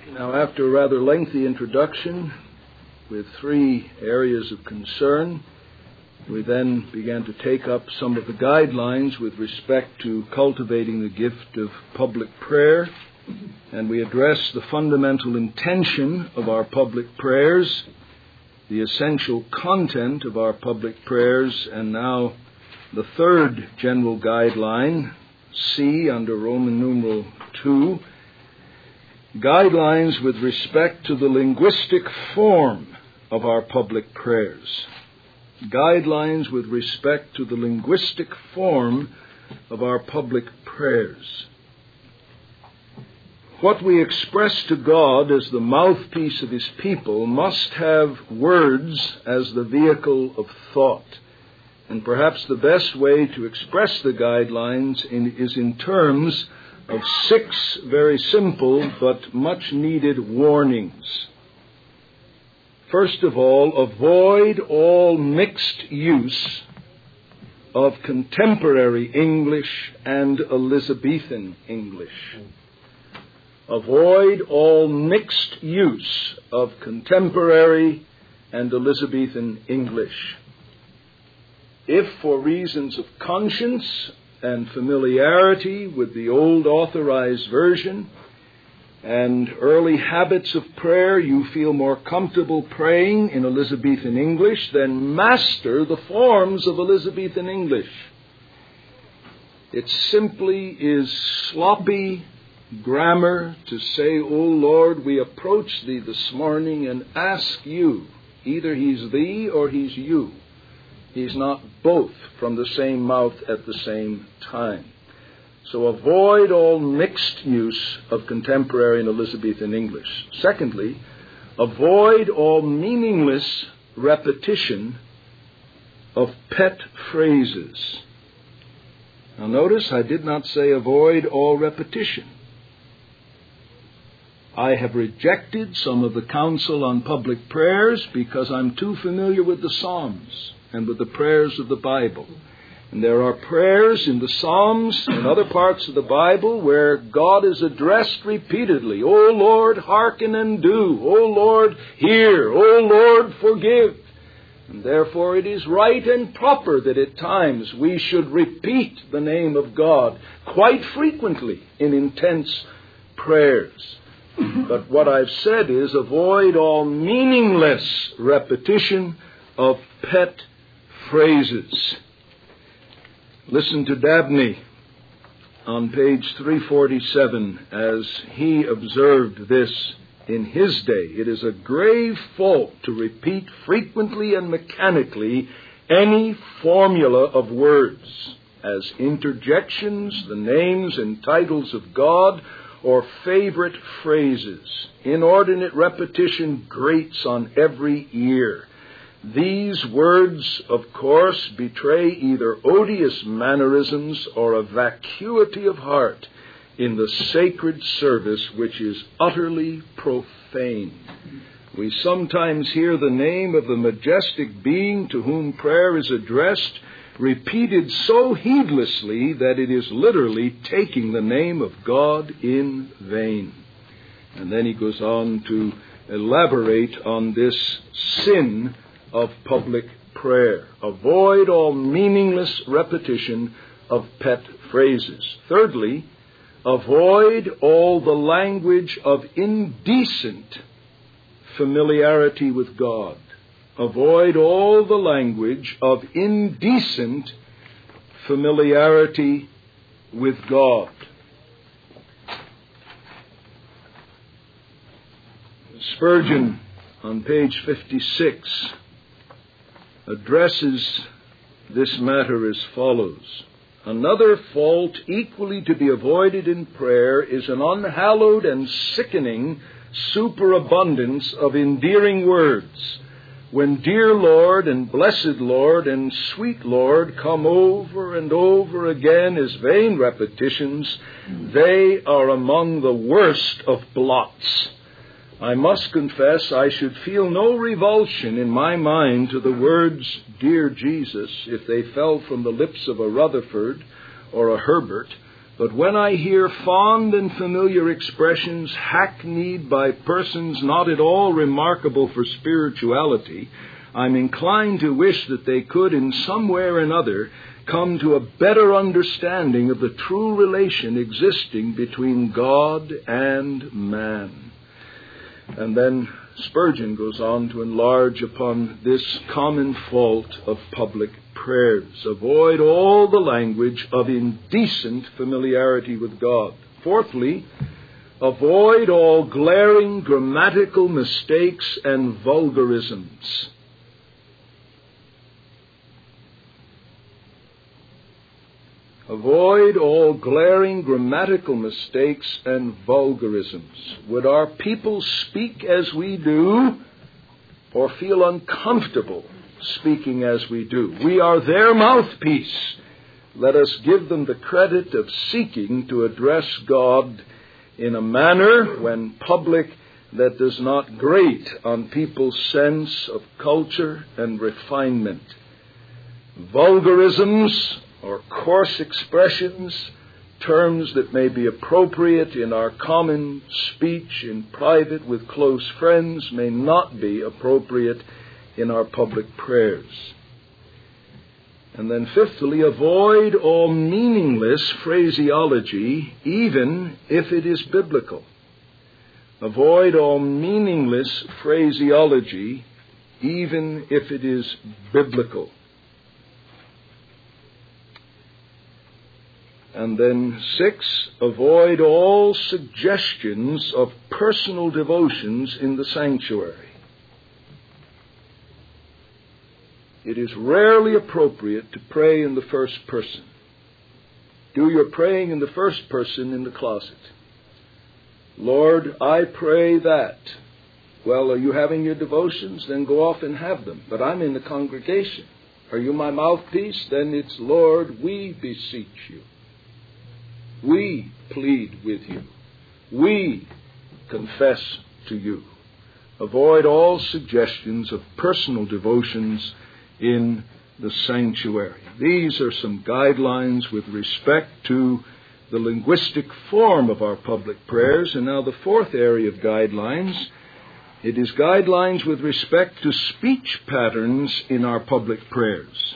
Now, after a rather lengthy introduction with 3 areas of concern, we then began to take up some of the guidelines with respect to cultivating the gift of public prayer, and we addressed the fundamental intention of our public prayers, the essential content of our public prayers, and now the 3rd general guideline, C, under Roman numeral 2, guidelines with respect to the linguistic form of our public prayers. Guidelines with respect to the linguistic form of our public prayers. What we express to God as the mouthpiece of His people must have words as the vehicle of thought. And perhaps the best way to express the guidelines is in terms of 6 very simple but much needed warnings. First of all, avoid all mixed use of contemporary English and Elizabethan English. Avoid all mixed use of contemporary and Elizabethan English. If for reasons of conscience and familiarity with the old authorized version and early habits of prayer, you feel more comfortable praying in Elizabethan English, then master the forms of Elizabethan English. It simply is sloppy grammar to say, "O Lord, we approach Thee this morning and ask You." Either He's Thee or He's You. He's not both from the same mouth at the same time. So avoid all mixed use of contemporary and Elizabethan English. Secondly, avoid all meaningless repetition of pet phrases. Now notice, I did not say avoid all repetition. I have rejected some of the counsel on public prayers because I'm too familiar with the Psalms and with the prayers of the Bible. And there are prayers in the Psalms and other parts of the Bible where God is addressed repeatedly. "O Lord, hearken and do. O Lord, hear. O Lord, forgive." And therefore it is right and proper that at times we should repeat the name of God quite frequently in intense prayers. But what I've said is avoid all meaningless repetition of pet phrases. Listen to Dabney on page 347 as he observed this in his day. It is a grave fault to repeat frequently and mechanically any formula of words as interjections, the names and titles of God, or favorite phrases. Inordinate repetition grates on every ear. These words, of course, betray either odious mannerisms or a vacuity of heart in the sacred service which is utterly profane. We sometimes hear the name of the majestic being to whom prayer is addressed repeated so heedlessly that it is literally taking the name of God in vain. And then he goes on to elaborate on this sin of public prayer. Avoid all meaningless repetition of pet phrases. Thirdly, avoid all the language of indecent familiarity with God. Avoid all the language of indecent familiarity with God. Spurgeon, on page 56, addresses this matter as follows. Another fault equally to be avoided in prayer is an unhallowed and sickening superabundance of endearing words. When dear Lord and blessed Lord and sweet Lord come over and over again as vain repetitions, they are among the worst of blots. I must confess I should feel no revulsion in my mind to the words, "Dear Jesus," if they fell from the lips of a Rutherford or a Herbert, But when I hear fond and familiar expressions hackneyed by persons not at all remarkable for spirituality, I'm inclined to wish that they could, in some way or another, come to a better understanding of the true relation existing between God and man. And then Spurgeon goes on to enlarge upon this common fault of public prayers. Avoid all the language of indecent familiarity with God. Fourthly, avoid all glaring grammatical mistakes and vulgarisms. Avoid all glaring grammatical mistakes and vulgarisms. Would our people speak as we do, or feel uncomfortable speaking as we do? We are their mouthpiece. Let us give them the credit of seeking to address God in a manner, when public, that does not grate on people's sense of culture and refinement. Vulgarisms, or coarse expressions, terms that may be appropriate in our common speech in private with close friends, may not be appropriate in our public prayers. And then fifthly, avoid all meaningless phraseology, even if it is biblical. Avoid all meaningless phraseology, even if it is biblical. And then 6, avoid all suggestions of personal devotions in the sanctuary. It is rarely appropriate to pray in the first person. Do your praying in the first person in the closet. Lord, I pray that. Well, are you having your devotions? Then go off and have them. But I'm in the congregation. Are you my mouthpiece? Then it's, Lord, we beseech you. We plead with you. We confess to you. Avoid all suggestions of personal devotions in the sanctuary. These are some guidelines with respect to the linguistic form of our public prayers. And now the fourth area of guidelines, it is guidelines with respect to speech patterns in our public prayers.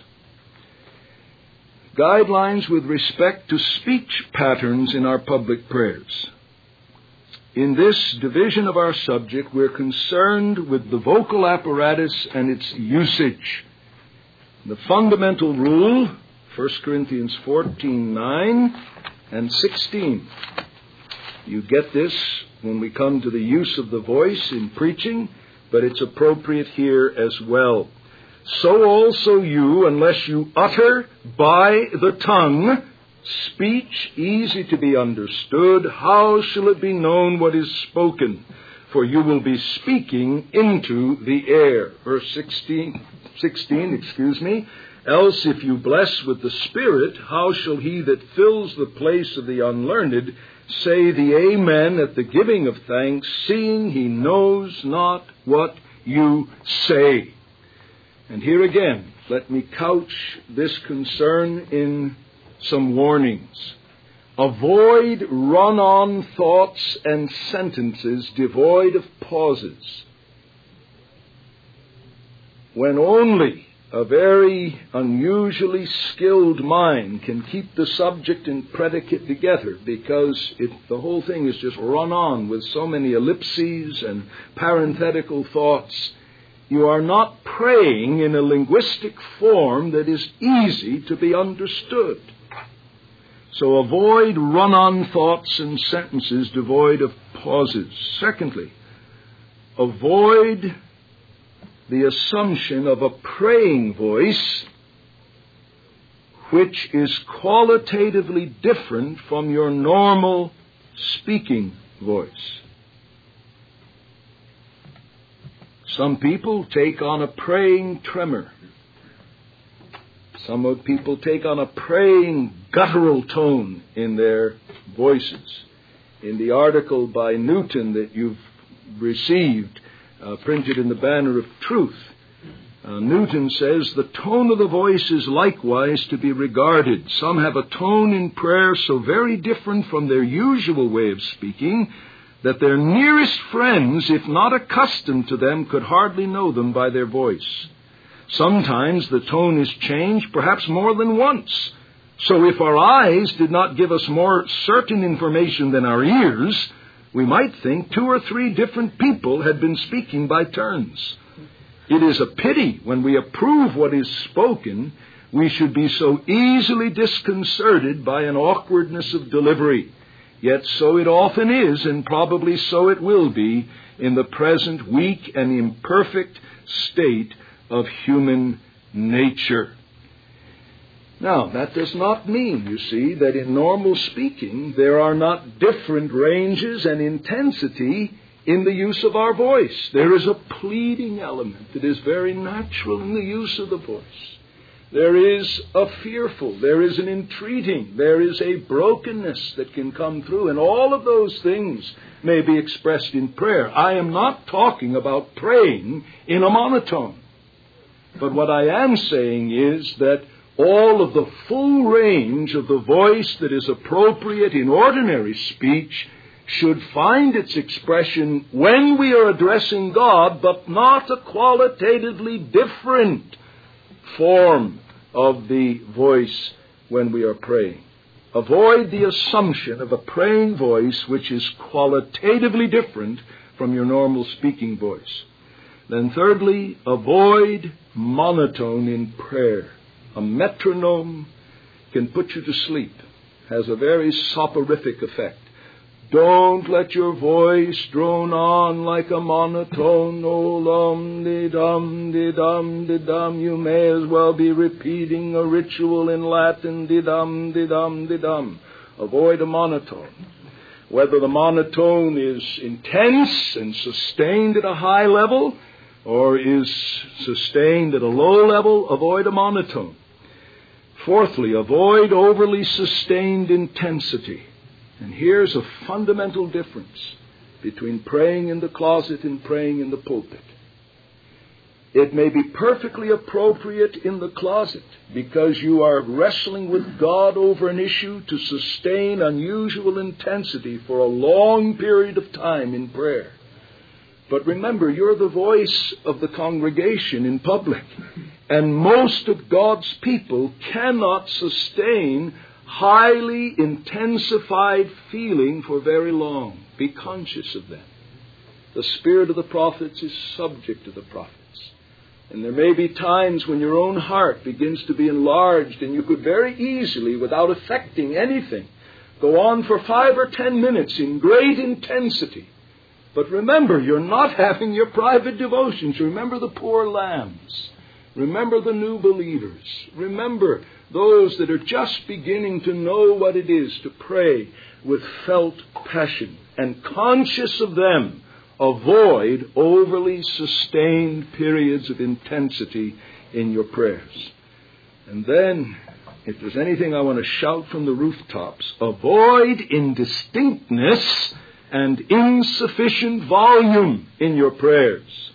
Guidelines with respect to speech patterns in our public prayers. In this division of our subject, we're concerned with the vocal apparatus and its usage. The fundamental rule, 1 Corinthians 14:9 and 16. You get this when we come to the use of the voice in preaching, but it's appropriate here as well. So also you, unless you utter by the tongue speech easy to be understood, how shall it be known what is spoken? For you will be speaking into the air. Verse 16, Else if you bless with the Spirit, how shall he that fills the place of the unlearned say the Amen at the giving of thanks, seeing he knows not what you say? And here again, let me couch this concern in some warnings. Avoid run-on thoughts and sentences devoid of pauses. When only a very unusually skilled mind can keep the subject and predicate together, because the whole thing is just run on with so many ellipses and parenthetical thoughts, you are not praying in a linguistic form that is easy to be understood. So avoid run-on thoughts and sentences devoid of pauses. Secondly, avoid the assumption of a praying voice which is qualitatively different from your normal speaking voice. Some people take on a praying tremor. Some people take on a praying guttural tone in their voices. In the article by Newton that you've received, printed in the Banner of Truth, Newton says, the tone of the voice is likewise to be regarded. Some have a tone in prayer so very different from their usual way of speaking that their nearest friends, if not accustomed to them, could hardly know them by their voice. Sometimes the tone is changed, perhaps more than once. So if our eyes did not give us more certain information than our ears, we might think 2 or 3 different people had been speaking by turns. It is a pity when we approve what is spoken, we should be so easily disconcerted by an awkwardness of delivery. Yet so it often is, and probably so it will be, in the present weak and imperfect state of human nature. Now, that does not mean, you see, that in normal speaking there are not different ranges and intensity in the use of our voice. There is a pleading element that is very natural in the use of the voice. There is a fearful, there is an entreating, there is a brokenness that can come through, and all of those things may be expressed in prayer. I am not talking about praying in a monotone. But what I am saying is that all of the full range of the voice that is appropriate in ordinary speech should find its expression when we are addressing God, but not a qualitatively different form of the voice when we are praying. Avoid the assumption of a praying voice which is qualitatively different from your normal speaking voice. Then thirdly, avoid monotone in prayer. A metronome can put you to sleep, has a very soporific effect. Don't let your voice drone on like a monotone, dum de dum. You may as well be repeating a ritual in Latin, de dum de dum. Avoid a monotone. Whether the monotone is intense and sustained at a high level or is sustained at a low level, avoid a monotone. Fourthly, avoid overly sustained intensity. And here's a fundamental difference between praying in the closet and praying in the pulpit. It may be perfectly appropriate in the closet because you are wrestling with God over an issue to sustain unusual intensity for a long period of time in prayer. But remember, you're the voice of the congregation in public, and most of God's people cannot sustain highly intensified feeling for very long. Be conscious of that. The spirit of the prophets is subject to the prophets. And there may be times when your own heart begins to be enlarged and you could very easily, without affecting anything, go on for 5 or 10 minutes in great intensity. But remember, you're not having your private devotions. Remember the poor lambs. Remember the new believers. Remember those that are just beginning to know what it is to pray with felt passion. And conscious of them, avoid overly sustained periods of intensity in your prayers. And then, if there's anything I want to shout from the rooftops, avoid indistinctness and insufficient volume in your prayers.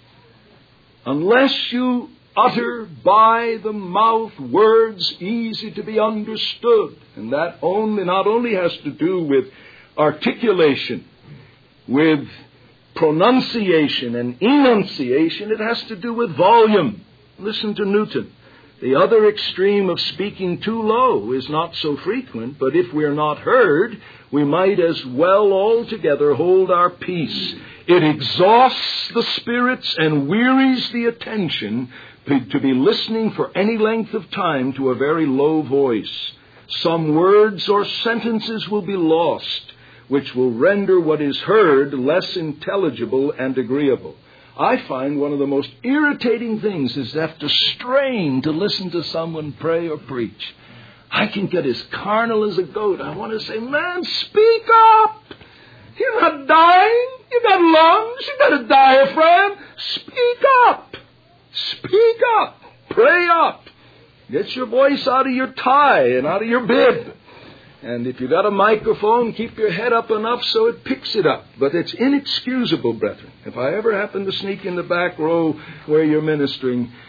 Unless you utter by the mouth words easy to be understood. And that not only has to do with articulation, with pronunciation and enunciation, it has to do with volume. Listen to Newton. The other extreme of speaking too low is not so frequent, but if we're not heard, we might as well altogether hold our peace. It exhausts the spirits and wearies the attention to be listening for any length of time to a very low voice. Some words or sentences will be lost, which will render what is heard less intelligible and agreeable. I find one of the most irritating things is to have to strain to listen to someone pray or preach. I can get as carnal as a goat. I want to say, man, speak up. You're not dying. You got lungs. You got a diaphragm. Speak up. Speak up. Pray up. Get your voice out of your tie and out of your bib. And if you got a microphone, keep your head up enough so it picks it up. But it's inexcusable, brethren. If I ever happen to sneak in the back row where you're ministering,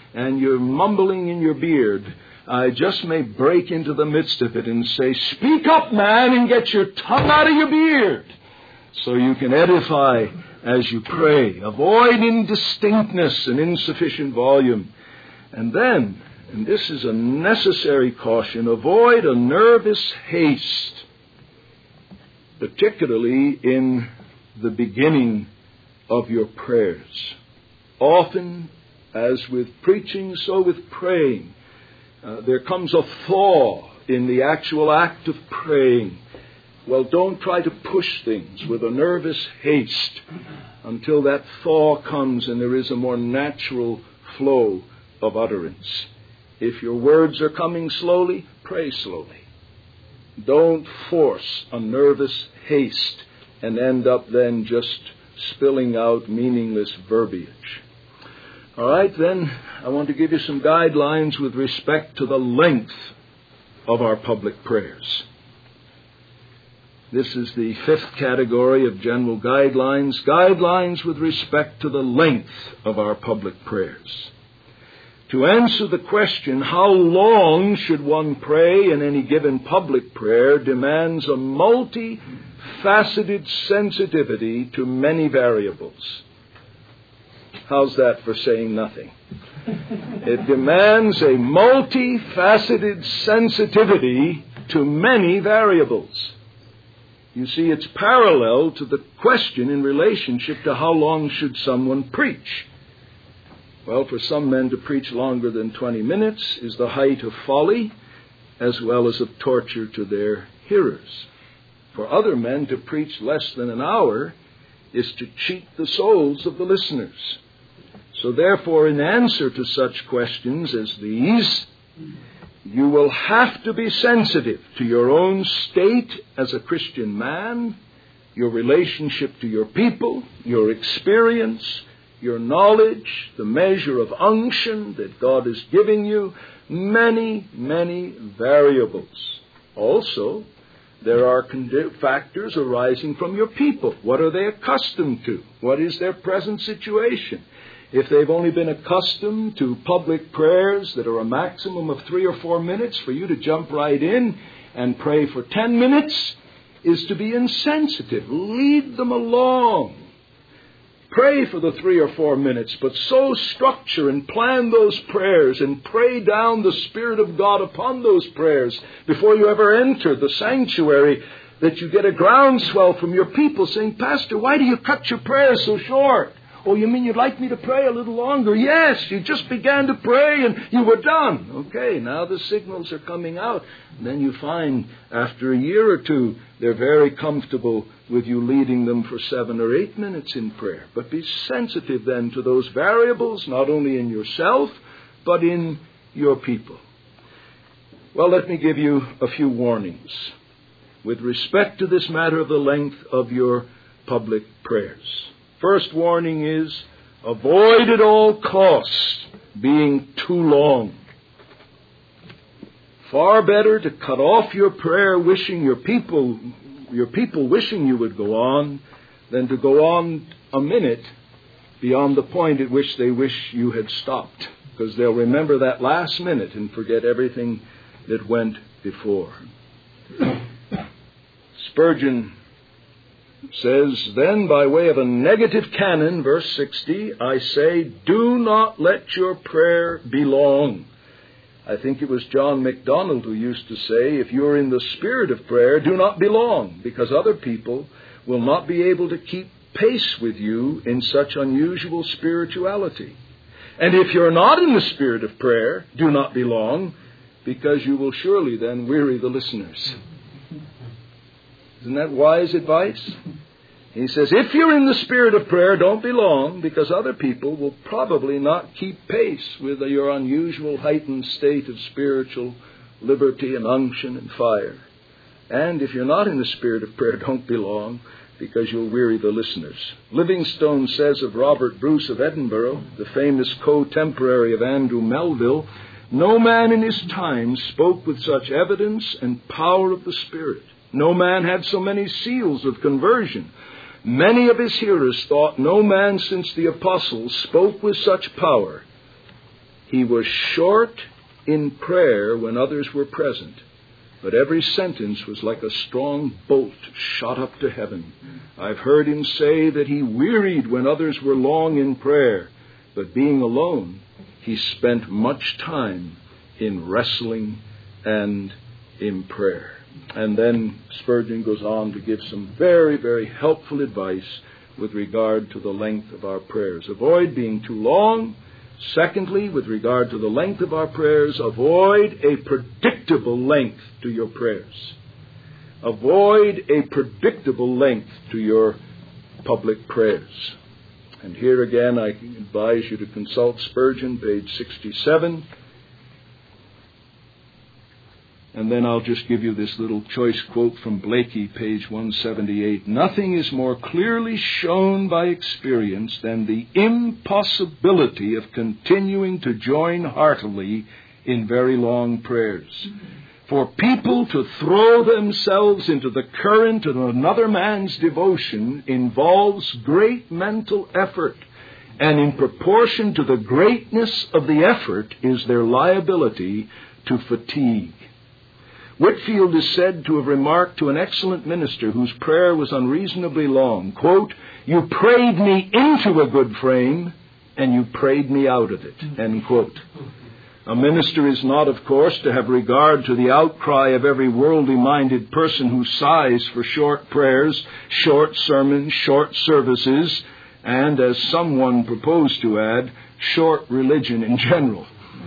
and you're mumbling in your beard, I just may break into the midst of it and say, speak up, man, and get your tongue out of your beard, so you can edify as you pray. Avoid indistinctness and insufficient volume. And then, and this is a necessary caution, avoid a nervous haste, particularly in the beginning of your prayers. Often, as with preaching, so with praying, there comes a thaw in the actual act of praying. Well, don't try to push things with a nervous haste until that thaw comes and there is a more natural flow of utterance. If your words are coming slowly, pray slowly. Don't force a nervous haste and end up then just spilling out meaningless verbiage. All right, then, I want to give you some guidelines with respect to the length of our public prayers. This is the fifth category of general guidelines, guidelines with respect to the length of our public prayers. To answer the question, how long should one pray in any given public prayer, demands a multifaceted sensitivity to many variables. How's that for saying nothing? It demands a multifaceted sensitivity to many variables. You see, it's parallel to the question in relationship to how long should someone preach. Well, for some men to preach longer than 20 minutes is the height of folly as well as of torture to their hearers. For other men to preach less than an hour is to cheat the souls of the listeners. So therefore, in answer to such questions as these, you will have to be sensitive to your own state as a Christian man, your relationship to your people, your experience, your knowledge, the measure of unction that God is giving you, many, many variables. Also, there are factors arising from your people. What are they accustomed to? What is their present situation? If they've only been accustomed to public prayers that are a maximum of 3 or 4 minutes, for you to jump right in and pray for 10 minutes is to be insensitive. Lead them along. Pray for the 3 or 4 minutes, but so structure and plan those prayers and pray down the Spirit of God upon those prayers before you ever enter the sanctuary that you get a groundswell from your people saying, Pastor, why do you cut your prayers so short? Oh, you mean you'd like me to pray a little longer? Yes, you just began to pray and you were done. Okay, now the signals are coming out. And then you find after a year or two, they're very comfortable with you leading them for 7 or 8 minutes in prayer. But be sensitive then to those variables, not only in yourself, but in your people. Well, let me give you a few warnings with respect to this matter of the length of your public prayers. First warning is, avoid at all costs being too long. Far better to cut off your prayer wishing your people wishing you would go on, than to go on a minute beyond the point at which they wish you had stopped, because they'll remember that last minute and forget everything that went before. Spurgeon says, then by way of a negative canon, verse 60, I say, do not let your prayer be long. I think it was John MacDonald who used to say, if you're in the spirit of prayer, do not be long, because other people will not be able to keep pace with you in such unusual spirituality. And if you're not in the spirit of prayer, do not be long, because you will surely then weary the listeners. Isn't that wise advice? He says, if you're in the spirit of prayer, don't be long, because other people will probably not keep pace with your unusual heightened state of spiritual liberty and unction and fire. And if you're not in the spirit of prayer, don't be long, because you'll weary the listeners. Livingstone says of Robert Bruce of Edinburgh, the famous co-temporary of Andrew Melville, no man in his time spoke with such evidence and power of the Spirit. No man had so many seals of conversion. Many of his hearers thought no man since the apostles spoke with such power. He was short in prayer when others were present, but every sentence was like a strong bolt shot up to heaven. I've heard him say that he wearied when others were long in prayer, but being alone, he spent much time in wrestling and in prayer. And then Spurgeon goes on to give some very, very helpful advice with regard to the length of our prayers. Avoid being too long. Secondly, with regard to the length of our prayers, avoid a predictable length to your prayers. Avoid a predictable length to your public prayers. And here again, I advise you to consult Spurgeon, page 67. And then I'll just give you this little choice quote from Blakey, page 178. Nothing is more clearly shown by experience than the impossibility of continuing to join heartily in very long prayers. For people to throw themselves into the current of another man's devotion involves great mental effort, and in proportion to the greatness of the effort is their liability to fatigue. Whitfield is said to have remarked to an excellent minister whose prayer was unreasonably long, quote, "You prayed me into a good frame, and you prayed me out of it," end quote. A minister is not, of course, to have regard to the outcry of every worldly-minded person who sighs for short prayers, short sermons, short services, and, as someone proposed to add, short religion in general.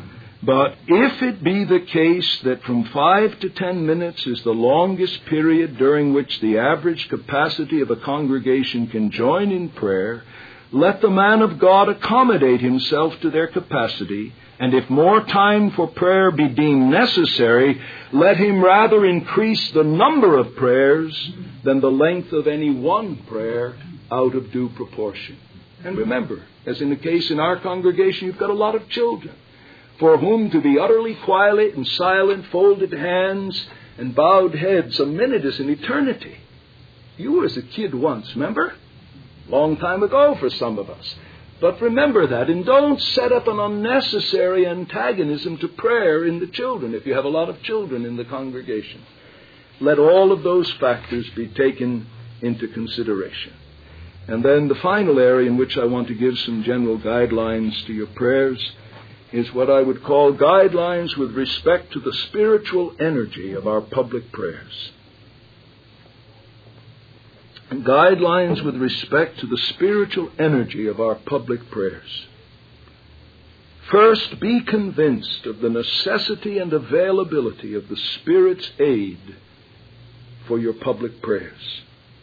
But if it be the case that from 5 to 10 minutes is the longest period during which the average capacity of a congregation can join in prayer, let the man of God accommodate himself to their capacity, and if more time for prayer be deemed necessary, let him rather increase the number of prayers than the length of any one prayer out of due proportion. And remember, as in the case in our congregation, you've got a lot of children, for whom to be utterly quiet and silent, folded hands and bowed heads, a minute is an eternity. You were as a kid once, remember? Long time ago for some of us. But remember that, and don't set up an unnecessary antagonism to prayer in the children if you have a lot of children in the congregation. Let all of those factors be taken into consideration. And then the final area in which I want to give some general guidelines to your prayers is what I would call guidelines with respect to the spiritual energy of our public prayers. And guidelines with respect to the spiritual energy of our public prayers. First, be convinced of the necessity and availability of the Spirit's aid for your public prayers.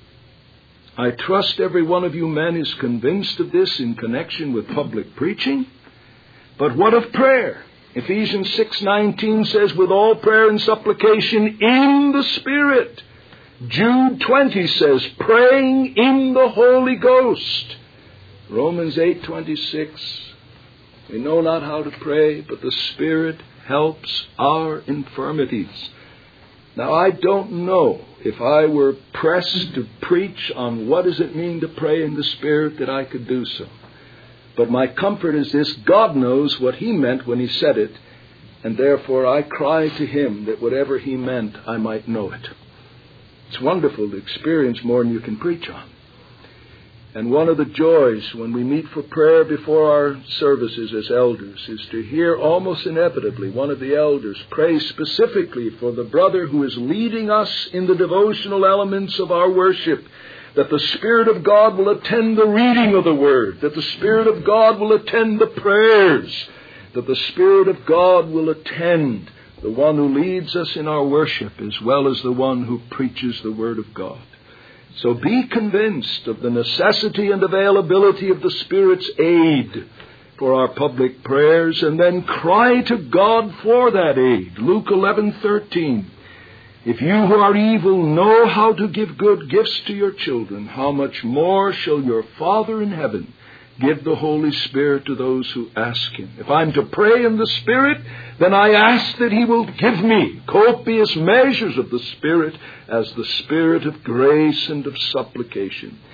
I trust every one of you men is convinced of this in connection with public preaching. But what of prayer? Ephesians 6:19 says, with all prayer and supplication in the Spirit. Jude 20 says, praying in the Holy Ghost. Romans 8:26, we know not how to pray, but the Spirit helps our infirmities. Now, I don't know if I were pressed to preach on what does it mean to pray in the Spirit that I could do so. But my comfort is this: God knows what He meant when He said it, and therefore I cry to Him that whatever He meant, I might know it. It's wonderful to experience more than you can preach on. And one of the joys when we meet for prayer before our services as elders is to hear almost inevitably one of the elders pray specifically for the brother who is leading us in the devotional elements of our worship, that the Spirit of God will attend the reading of the Word, that the Spirit of God will attend the prayers, that the Spirit of God will attend the one who leads us in our worship as well as the one who preaches the Word of God. So be convinced of the necessity and availability of the Spirit's aid for our public prayers, and then cry to God for that aid. Luke 11:13. If you who are evil know how to give good gifts to your children, how much more shall your Father in heaven give the Holy Spirit to those who ask Him? If I'm to pray in the Spirit, then I ask that He will give me copious measures of the Spirit as the Spirit of grace and of supplication.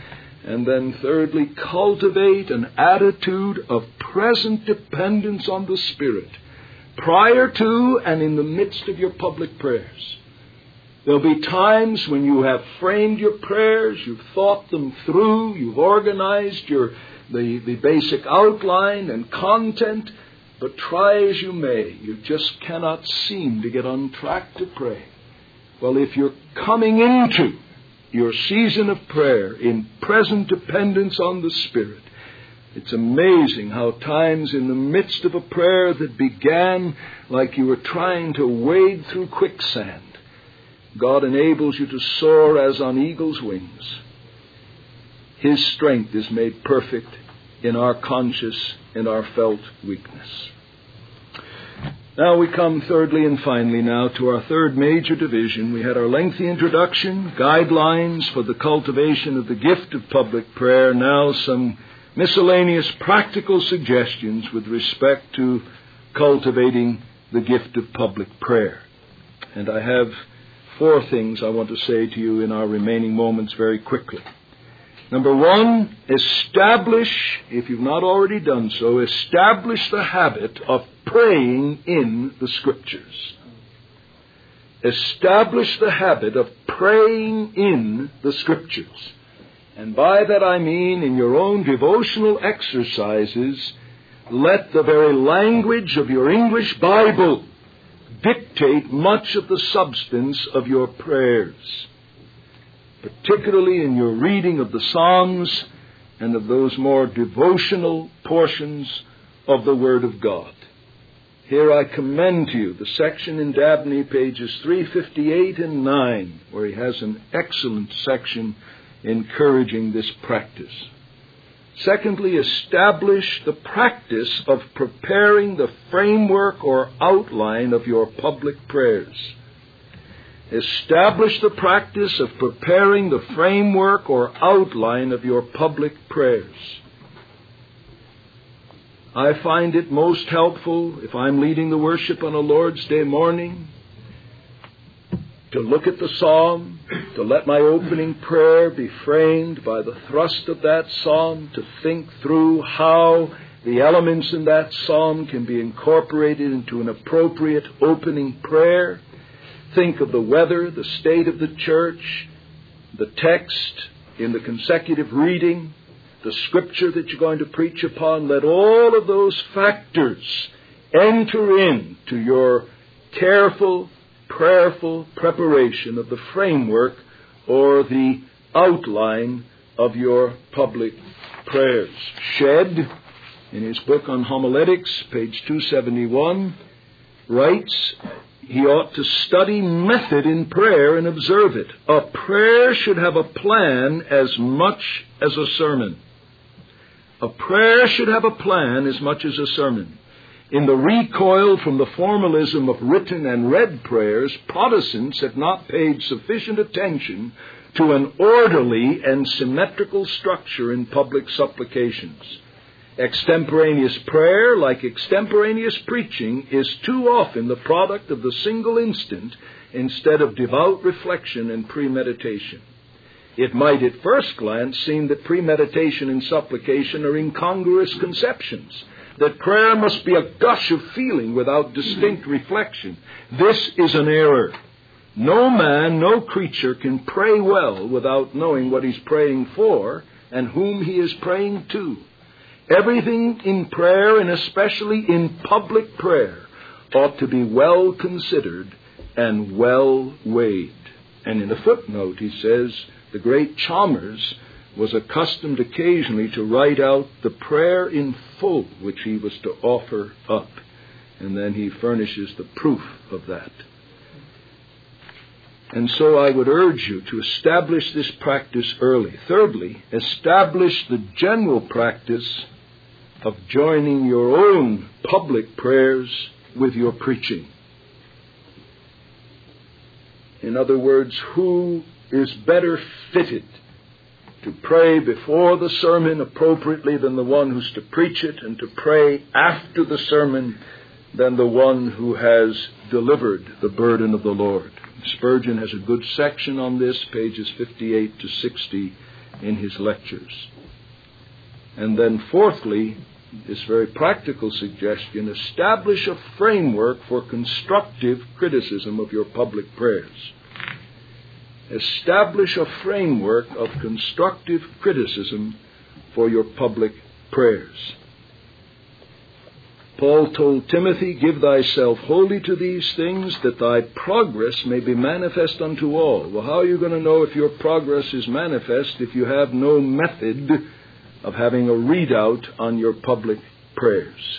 And then thirdly, cultivate an attitude of present dependence on the Spirit prior to and in the midst of your public prayers. There'll be times when you have framed your prayers, you've thought them through, you've organized the basic outline and content, but try as you may, you just cannot seem to get on track to pray. Well, if you're coming into your season of prayer in present dependence on the Spirit, it's amazing how times in the midst of a prayer that began like you were trying to wade through quicksand, God enables you to soar as on eagle's wings. His strength is made perfect in our conscious and our felt weakness. Now we come thirdly and finally now to our third major division. We had our lengthy introduction, guidelines for the cultivation of the gift of public prayer. Now some miscellaneous practical suggestions with respect to cultivating the gift of public prayer. And I have 4 things I want to say to you in our remaining moments very quickly. Number 1, establish, if you've not already done so, establish the habit of praying in the Scriptures. Establish the habit of praying in the Scriptures. And by that I mean in your own devotional exercises, let the very language of your English Bible dictate much of the substance of your prayers, particularly in your reading of the Psalms and of those more devotional portions of the Word of God. Here I commend to you the section in Dabney, pages 358 and 9, where he has an excellent section encouraging this practice. Secondly, establish the practice of preparing the framework or outline of your public prayers. Establish the practice of preparing the framework or outline of your public prayers. I find it most helpful, if I'm leading the worship on a Lord's Day morning, to look at the psalm, to let my opening prayer be framed by the thrust of that psalm, to think through how the elements in that psalm can be incorporated into an appropriate opening prayer. Think of the weather, the state of the church, the text in the consecutive reading, the scripture that you're going to preach upon. Let all of those factors enter into your careful, prayerful preparation of the framework or the outline of your public prayers. Shedd, in his book on homiletics, page 271, writes, he ought to study method in prayer and observe it. A prayer should have a plan as much as a sermon. A prayer should have a plan as much as a sermon. In the recoil from the formalism of written and read prayers, Protestants have not paid sufficient attention to an orderly and symmetrical structure in public supplications. Extemporaneous prayer, like extemporaneous preaching, is too often the product of the single instant instead of devout reflection and premeditation. It might at first glance seem that premeditation and supplication are incongruous conceptions, that prayer must be a gush of feeling without distinct reflection. This is an error. No man, no creature can pray well without knowing what he's praying for and whom he is praying to. Everything in prayer, and especially in public prayer, ought to be well considered and well weighed. And in a footnote he says, the great Chalmers was accustomed occasionally to write out the prayer in full which he was to offer up. And then he furnishes the proof of that. And so I would urge you to establish this practice early. Thirdly, establish the general practice of joining your own public prayers with your preaching. In other words, who is better fitted to pray before the sermon appropriately than the one who's to preach it, and to pray after the sermon than the one who has delivered the burden of the Lord? Spurgeon has a good section on this, pages 58 to 60 in his lectures. And then fourthly, this very practical suggestion, establish a framework for constructive criticism of your public prayers. Establish a framework of constructive criticism for your public prayers. Paul told Timothy, give thyself wholly to these things, that thy progress may be manifest unto all. Well, how are you going to know if your progress is manifest if you have no method of having a readout on your public prayers?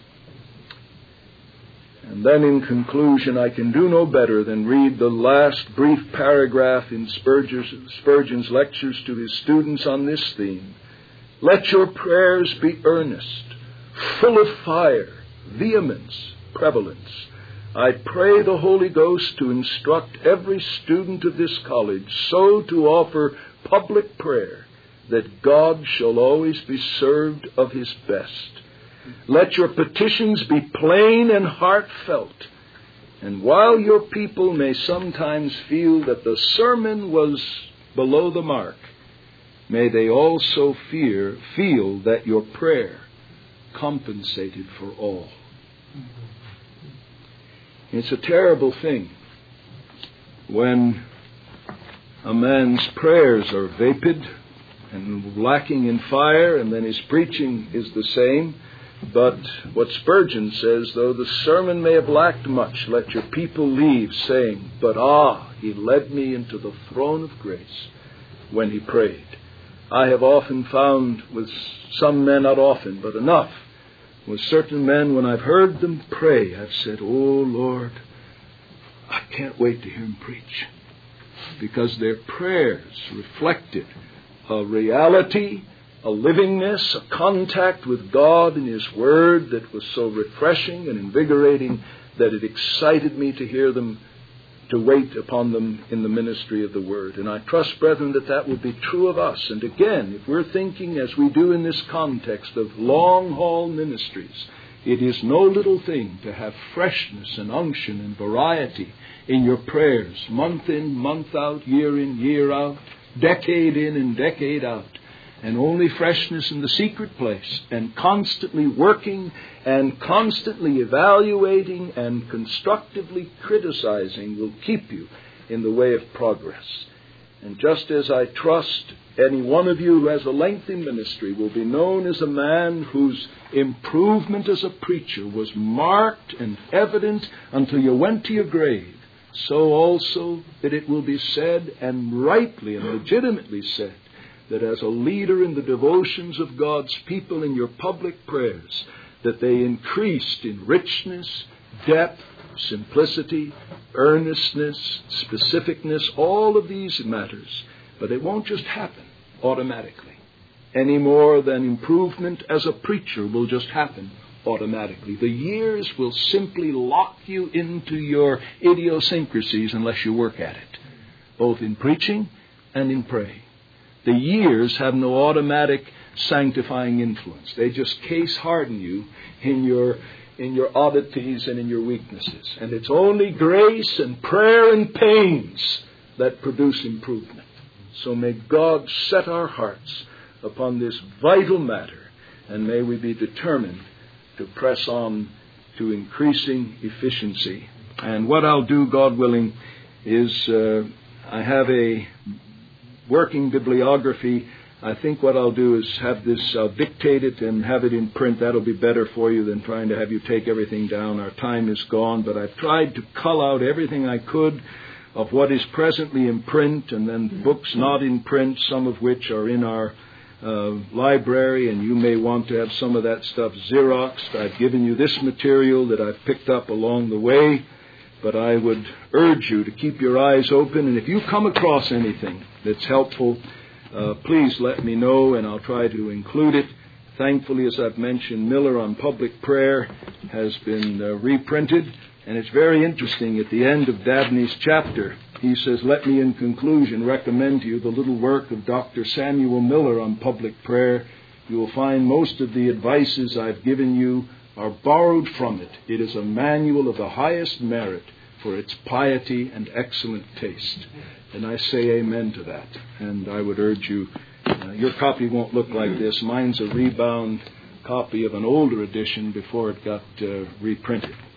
And then in conclusion, I can do no better than read the last brief paragraph in Spurgeon's lectures to his students on this theme. Let your prayers be earnest, full of fire, vehemence, prevalence. I pray the Holy Ghost to instruct every student of this college so to offer public prayer that God shall always be served of his best. Let your petitions be plain and heartfelt. And while your people may sometimes feel that the sermon was below the mark, may they also feel that your prayer compensated for all. It's a terrible thing when a man's prayers are vapid and lacking in fire, and then his preaching is the same. But what Spurgeon says, though the sermon may have lacked much, let your people leave saying, but he led me into the throne of grace when he prayed. I have often found with some men, not often, but enough, with certain men, when I've heard them pray, I've said, oh Lord, I can't wait to hear them preach. Because their prayers reflected a reality, a livingness, a contact with God and his word that was so refreshing and invigorating that it excited me to hear them, to wait upon them in the ministry of the word. And I trust, brethren, that that would be true of us. And again, if we're thinking, as we do in this context, of long-haul ministries, it is no little thing to have freshness and unction and variety in your prayers, month in, month out, year in, year out, decade in and decade out. And only freshness in the secret place, and constantly working and constantly evaluating and constructively criticizing will keep you in the way of progress. And just as I trust any one of you who has a lengthy ministry will be known as a man whose improvement as a preacher was marked and evident until you went to your grave, so also that it will be said, and rightly and legitimately said, that as a leader in the devotions of God's people in your public prayers, that they increased in richness, depth, simplicity, earnestness, specificness, all of these matters. But it won't just happen automatically, any more than improvement as a preacher will just happen automatically. The years will simply lock you into your idiosyncrasies unless you work at it, both in preaching and in praying. The years have no automatic sanctifying influence. They just case harden you in your oddities and in your weaknesses. And it's only grace and prayer and pains that produce improvement. So may God set our hearts upon this vital matter, and may we be determined to press on to increasing efficiency. And what I'll do, God willing, is I have a working bibliography. I think what I'll do is have this, I'll dictate it and have it in print. That'll be better for you than trying to have you take everything down. Our time is gone, but I've tried to cull out everything I could of what is presently in print, and then books not in print, some of which are in our library, and you may want to have some of that stuff Xeroxed. I've given you this material that I've picked up along the way, but I would urge you to keep your eyes open, and if you come across anything that's helpful, please let me know, and I'll try to include it. Thankfully, as I've mentioned, Miller on Public Prayer has been reprinted, and it's very interesting. At the end of Dabney's chapter, he says, let me in conclusion recommend to you the little work of Dr. Samuel Miller on Public Prayer. You will find most of the advices I've given you are borrowed from it. It is a manual of the highest merit for its piety and excellent taste. And I say amen to that. And I would urge you Your copy won't look like this. Mine's a rebound copy of an older edition before it got reprinted.